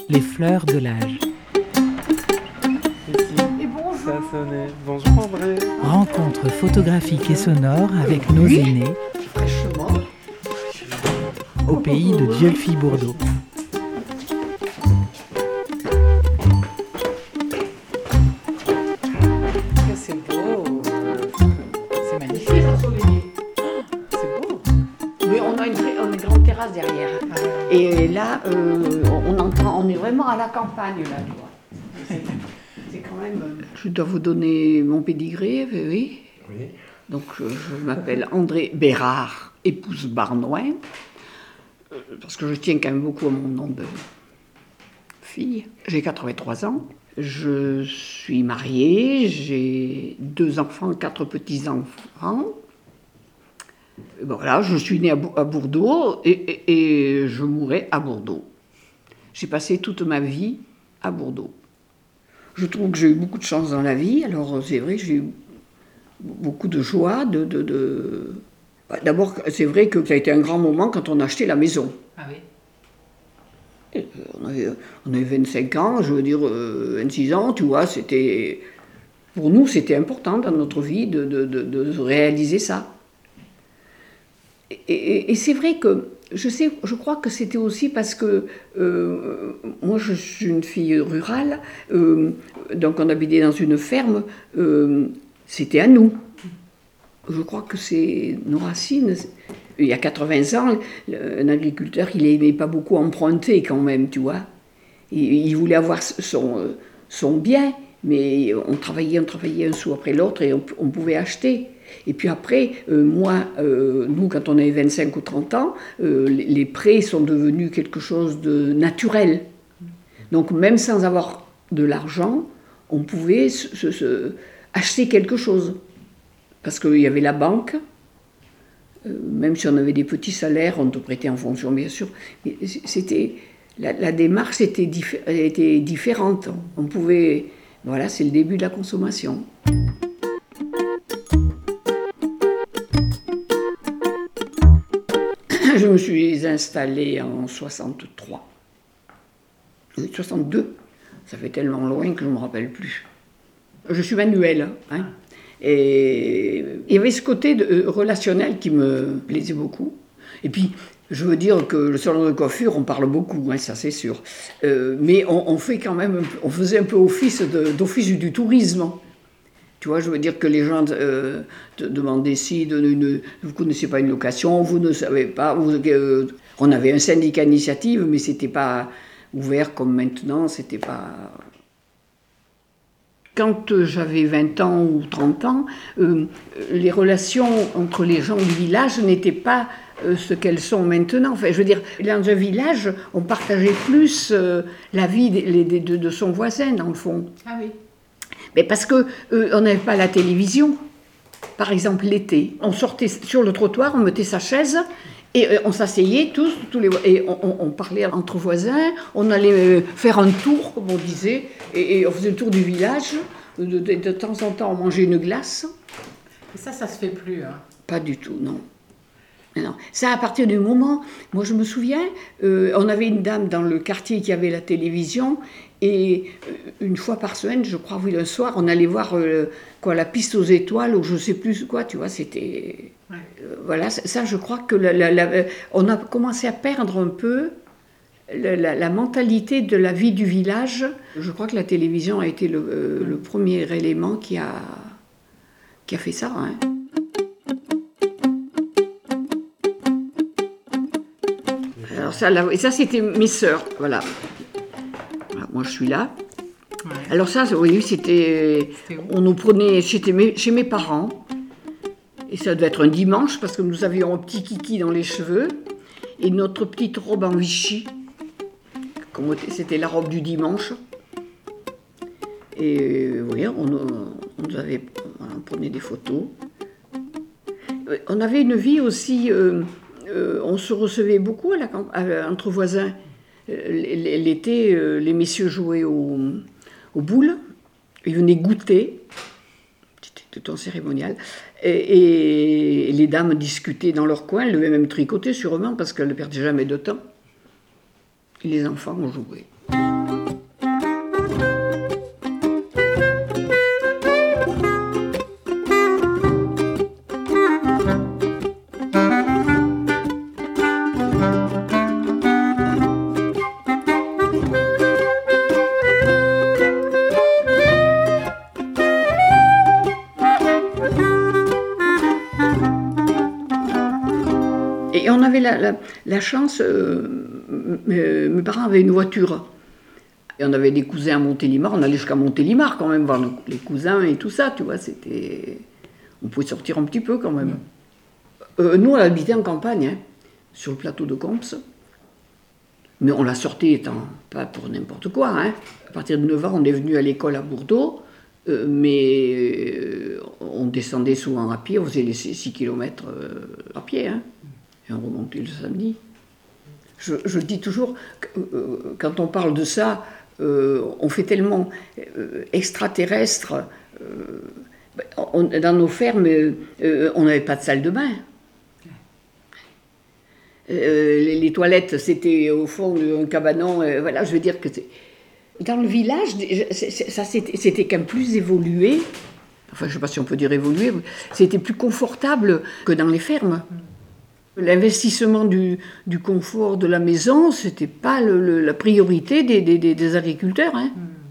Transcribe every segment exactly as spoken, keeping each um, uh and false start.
Les fleurs de l'âge. Ici, Et bonjour. ça a sonné. Bonjour André. Rencontre photographique et sonore avec nos Oui. aînés Fraîchement. au pays de Dieulefit-Bourdeaux. C'est beau. C'est magnifique. C'est beau. Mais on a une, vraie- on a une grande terrasse derrière. Et là, euh, on entend, on est vraiment à la campagne là, tu vois. C'est c'est quand même. euh, Je dois vous donner mon pédigré, oui. Oui. Donc je, je m'appelle André Bérard, épouse Barnoin, euh, parce que je tiens quand même beaucoup à mon nom de fille. J'ai quatre-vingt-trois ans. Je suis mariée, j'ai deux enfants, quatre petits-enfants. Et ben voilà, je suis née à, Bou- à Bourdeaux et, et- et je mourrai à Bourdeaux. J'ai passé toute ma vie à Bourdeaux. Je trouve que j'ai eu beaucoup de chance dans la vie. Alors c'est vrai que j'ai eu beaucoup de joie. De, de, de... Bah, d'abord, c'est vrai que ça a été un grand moment quand on a acheté la maison. Ah oui. Et, euh, On avait, on avait vingt-cinq ans, je veux dire euh, vingt-six ans, tu vois, c'était... Pour nous, c'était important dans notre vie de, de, de, de réaliser ça. Et, et- et c'est vrai que, je sais, je crois que c'était aussi parce que euh, moi, je suis une fille rurale, euh, donc on habitait dans une ferme, euh, c'était à nous. Je crois que c'est nos racines. Il y a quatre-vingts ans, un agriculteur, il n'aimait pas beaucoup emprunter quand même, tu vois. Il, il voulait avoir son, euh, son bien, mais on travaillait, on travaillait un sou après l'autre et on, on pouvait acheter. Et puis après, euh, moi, euh, nous, quand on avait vingt-cinq ou trente ans, euh, les, les prêts sont devenus quelque chose de naturel. Donc même sans avoir de l'argent, on pouvait se, se- se- acheter quelque chose. Parce qu'il y avait la banque, euh, même si on avait des petits salaires, on te prêtait en fonction, bien sûr. Mais c'était, la, la démarche était, diffé- était différente. On pouvait... Voilà, c'est le début de la consommation. Je me suis installée en soixante-trois. Oui, soixante-deux. Ça fait tellement loin que je ne me rappelle plus. Je suis manuelle. Hein. Et il y avait ce côté de, euh, relationnel qui me plaisait beaucoup. Et puis, je veux dire que le salon de coiffure, on parle beaucoup, hein, ça c'est sûr. Euh, mais on, on fait quand même, un peu- on faisait un peu office de- d'office du tourisme. Tu vois, je veux dire que les gens euh, te demandaient si de, une- vous ne connaissez pas une location, vous ne savez pas. Vous, euh, on avait un syndicat d'initiative, mais c'était pas ouvert comme maintenant, c'était pas. Quand euh, j'avais vingt ans ou trente ans, euh, les relations entre les gens du village n'étaient pas euh, ce qu'elles sont maintenant. Enfin, je veux dire, dans un village, on partageait plus euh, la vie des- les- des- de, de son voisin, dans le fond. Ah oui. Mais parce qu'on euh, n'avait pas la télévision. Par exemple, l'été, on sortait sur le trottoir, on mettait sa chaise et euh, on s'asseyait tous, tous les, et on, on- on parlait entre voisins, on allait euh, faire un tour, comme on disait, et, et on faisait le tour du village. De, de- de temps en temps, on mangeait une glace. Et ça, ça se fait plus. Hein. Pas du tout, non. Non. Ça, à partir du moment, moi je me souviens, euh, on avait une dame dans le quartier qui avait la télévision, et euh, une fois par semaine, je crois, oui, un soir, on allait voir euh, quoi, la piste aux étoiles, ou je sais plus quoi, tu vois, c'était... Ouais. euh, voilà, ça, ça, je crois que la- la- la- euh, on a commencé à perdre un peu la, la- la mentalité de la vie du village. Je crois que la télévision a été le, euh, le premier élément qui a, qui a fait ça, hein. Alors ça, là, et ça c'était mes sœurs, voilà. Voilà, moi je suis là. Ouais. Alors ça, oui, c'était... C'était où? On nous prenait chez mes, chez mes parents. Et ça devait être un dimanche, parce que nous avions un petit kiki dans les cheveux. Et notre petite robe en Vichy. Comme c'était la robe du dimanche. Et vous voyez, on, on nous avait... On prenait des photos. On avait une vie aussi... euh, euh, on se recevait beaucoup à la, camp- à- entre voisins. Euh, L'été, euh, les messieurs jouaient au, aux boules. Ils venaient goûter. C'était tout en cérémonial. Et, et les dames discutaient dans leur coin. Elles devaient même tricoter sûrement parce qu'elles ne perdaient jamais de temps. Et les enfants ont joué. la, la, la chance, euh, mes, mes parents avaient une voiture. Et on avait des cousins à Montélimar, on allait jusqu'à Montélimar quand même, voir nos, les cousins et tout ça, tu vois, c'était... On pouvait sortir un petit peu quand même. Euh, nous, on habitait en campagne, hein, sur le plateau de Comps. Mais on la sortait étant pas pour n'importe quoi. Hein. À partir de neuf ans, on est venu à l'école à Bordeaux, euh, mais euh, on descendait souvent à pied, on faisait les six kilomètres euh, à pied, hein, et on remontait le samedi. Je, je dis toujours, que, euh, quand on parle de ça, euh, on fait tellement euh, extraterrestre. Euh, on, dans nos fermes, euh, on n'avait pas de salle de bain. Euh, les, les toilettes, c'était au fond d'un cabanon. Euh, voilà, je veux dire que c'est... Dans le village, c'est, c'est, ça c'était, c'était quand même plus évolué. Enfin, je ne sais pas si on peut dire évolué. C'était plus confortable que dans les fermes. L'investissement du, du confort de la maison, c'était pas le, le, la priorité des, des, des agriculteurs. Hein.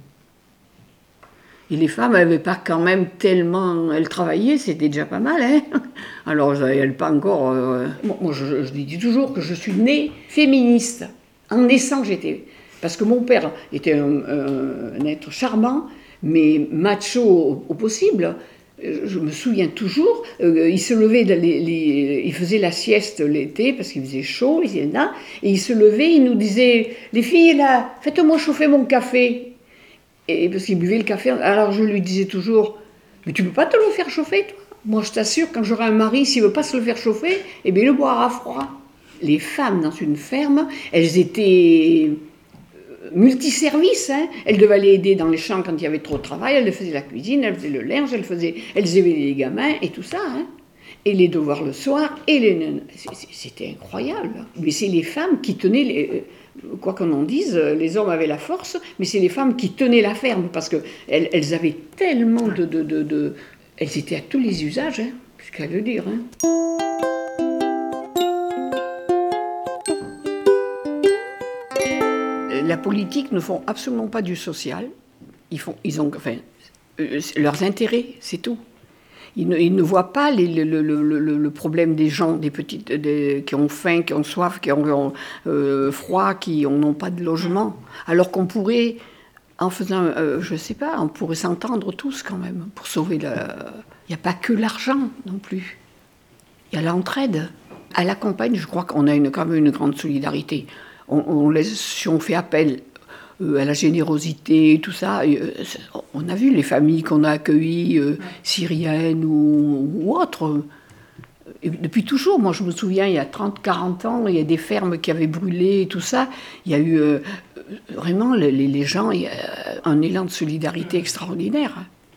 Et les femmes n'avaient pas quand même tellement... Elles travaillaient, c'était déjà pas mal. Hein. Alors, elles pas encore... Euh... Moi, je, je dis toujours que je suis née féministe. En naissant, j'étais... Parce que mon père était un, un, un être charmant, mais macho au, au possible. Je me souviens toujours, euh, il se levait, les, les, il faisait la sieste l'été, parce qu'il faisait chaud, il était là, et il se levait, il nous disait « Les filles, là, faites-moi chauffer mon café ». Et parce qu'il buvait le café, alors je lui disais toujours « Mais tu ne peux pas te le faire chauffer, toi ? Moi, je t'assure, quand j'aurai un mari, s'il ne veut pas se le faire chauffer, eh bien, il le boira froid. » Les femmes dans une ferme, elles étaient multiservices. Hein. Elles devaient aller aider dans les champs quand il y avait trop de travail, elles faisaient la cuisine, elles faisaient le linge, elles, faisaient, elles élevaient les gamins et tout ça. Hein. Et les devoirs le soir, et les... C'était incroyable. Mais c'est les femmes qui tenaient... Les... Quoi qu'on en dise, les hommes avaient la force, mais c'est les femmes qui tenaient la ferme, parce qu'elles elles avaient tellement de, de, de, de... Elles étaient à tous les usages, hein, c'est ce qu'à le dire. Hein. La politique ne font absolument pas du social. Ils, font, ils ont enfin, euh, leurs intérêts, c'est tout. Ils ne, ils ne voient pas les, le, le, le, le problème des gens, des petites, des, qui ont faim, qui ont soif, qui ont euh, froid, qui n'ont pas de logement. Alors qu'on pourrait, en faisant, euh, je ne sais pas, on pourrait s'entendre tous quand même pour sauver le... Il n'y a pas que l'argent non plus. Il y a l'entraide. À la campagne, je crois qu'on a une, quand même une grande solidarité. On, on laisse, si on fait appel euh, à la générosité, tout ça, euh, on a vu les familles qu'on a accueillies, euh, syriennes ou, ou autres. Et depuis toujours, moi je me souviens, il y a trente quarante ans, il y a des fermes qui avaient brûlé et tout ça. Il y a eu euh, vraiment, les, les gens, il y a un élan de solidarité extraordinaire.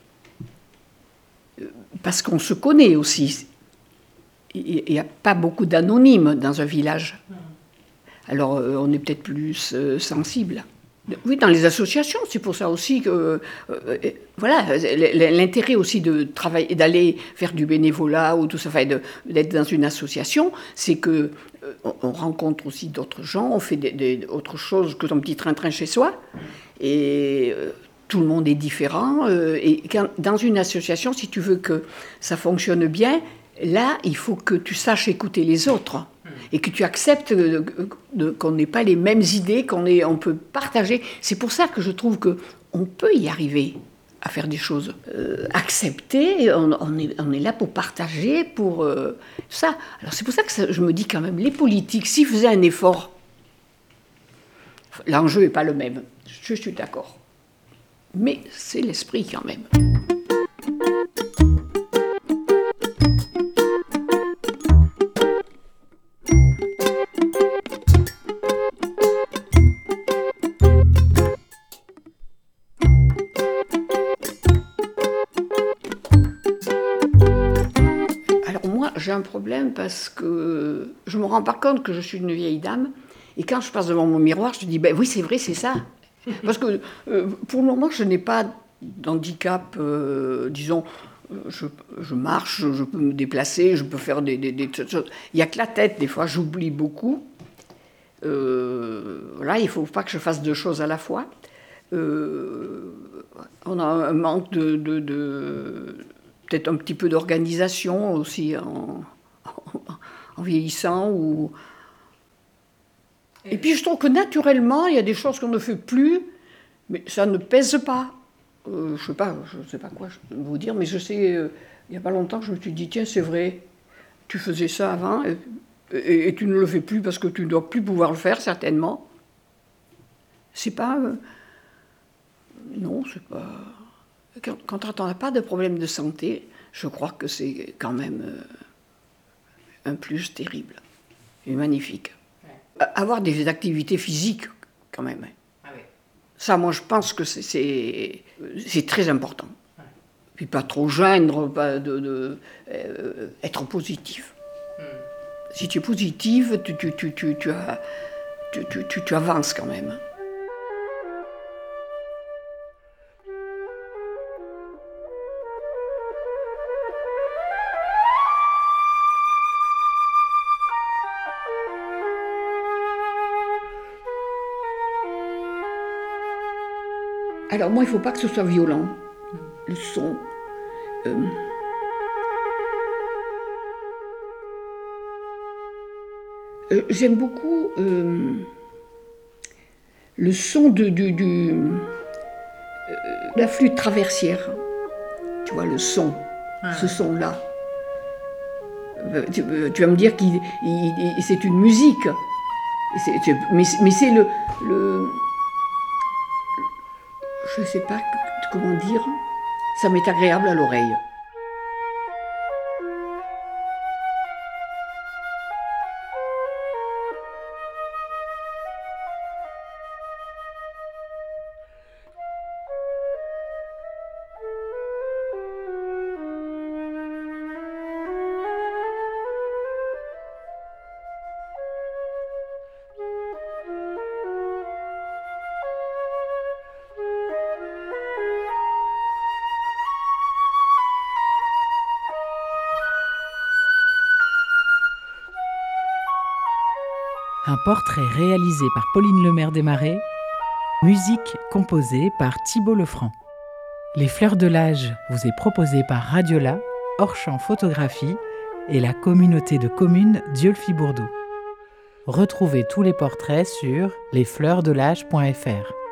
Parce qu'on se connaît aussi. Il n'y a pas beaucoup d'anonymes dans un village. Alors, euh, on est peut-être plus euh, sensible. Oui, dans les associations, c'est pour ça aussi que... Euh, voilà, l'intérêt aussi de travailler, d'aller faire du bénévolat ou tout ça, enfin, de, d'être dans une association, c'est qu'on euh, on rencontre aussi d'autres gens, on fait des, des, autre chose que son petit train-train chez soi, et euh, tout le monde est différent. Euh, et quand, dans une association, si tu veux que ça fonctionne bien, là, il faut que tu saches écouter les autres. Et que tu acceptes de, de, de, qu'on n'ait pas les mêmes idées, qu'on ait, on peut partager. C'est pour ça que je trouve qu'on peut y arriver à faire des choses. Euh, accepter, on, on, est, on est là pour partager, pour euh, ça. Alors c'est pour ça que ça, je me dis quand même, les politiques, s'ils faisaient un effort, l'enjeu n'est pas le même, je suis d'accord. Mais c'est l'esprit quand même. J'ai un problème parce que je me rends pas compte que je suis une vieille dame et quand je passe devant mon miroir, je me dis ben oui c'est vrai c'est ça parce que euh, pour le moment je n'ai pas d'handicap, euh, disons je, je marche, je peux me déplacer, je peux faire des, des, des choses. Il y a que la tête des fois j'oublie beaucoup. Euh, voilà, il faut pas que je fasse deux choses à la fois. Euh, on a un manque de, de, de peut-être un petit peu d'organisation aussi en, en, en vieillissant, ou Et puis je trouve que naturellement, il y a des choses qu'on ne fait plus, mais ça ne pèse pas. Euh, je sais pas, je sais pas quoi vous dire, mais je sais, euh, il n'y a pas longtemps, je me suis dit, tiens, c'est vrai, tu faisais ça avant, et, et, et tu ne le fais plus parce que tu ne dois plus pouvoir le faire, certainement. C'est pas... Euh, non, c'est pas... Quand, quand on n'a pas de problème de santé, je crois que c'est quand même euh, un plus terrible et magnifique. Ouais. Avoir des activités physiques, quand même. Ah oui. Ça, moi, je pense que c'est, c'est, c'est très important. Ouais. Puis pas trop geindre, pas de, de, euh, être positif. Mm. Si tu es positive, tu, tu, tu, tu, tu, as, tu, tu, tu, tu avances quand même. Alors moi, il ne faut pas que ce soit violent, le son. Euh... Euh, j'aime beaucoup euh, le son de, de, de, euh, la flûte traversière. Tu vois, le son, ah. ce son-là. Euh, tu, tu vas me dire que c'est une musique, c'est, mais, mais c'est le... le je ne sais pas comment dire, ça m'est agréable à l'oreille. Un portrait réalisé par Pauline Lemaire-Desmarais, musique composée par Thibault Lefranc. Les Fleurs de l'Âge vous est proposé par Radiola, Hors-Champ Photographie et la communauté de communes Dieulefit-Bourdeaux. Retrouvez tous les portraits sur les fleurs de l'âge point f r.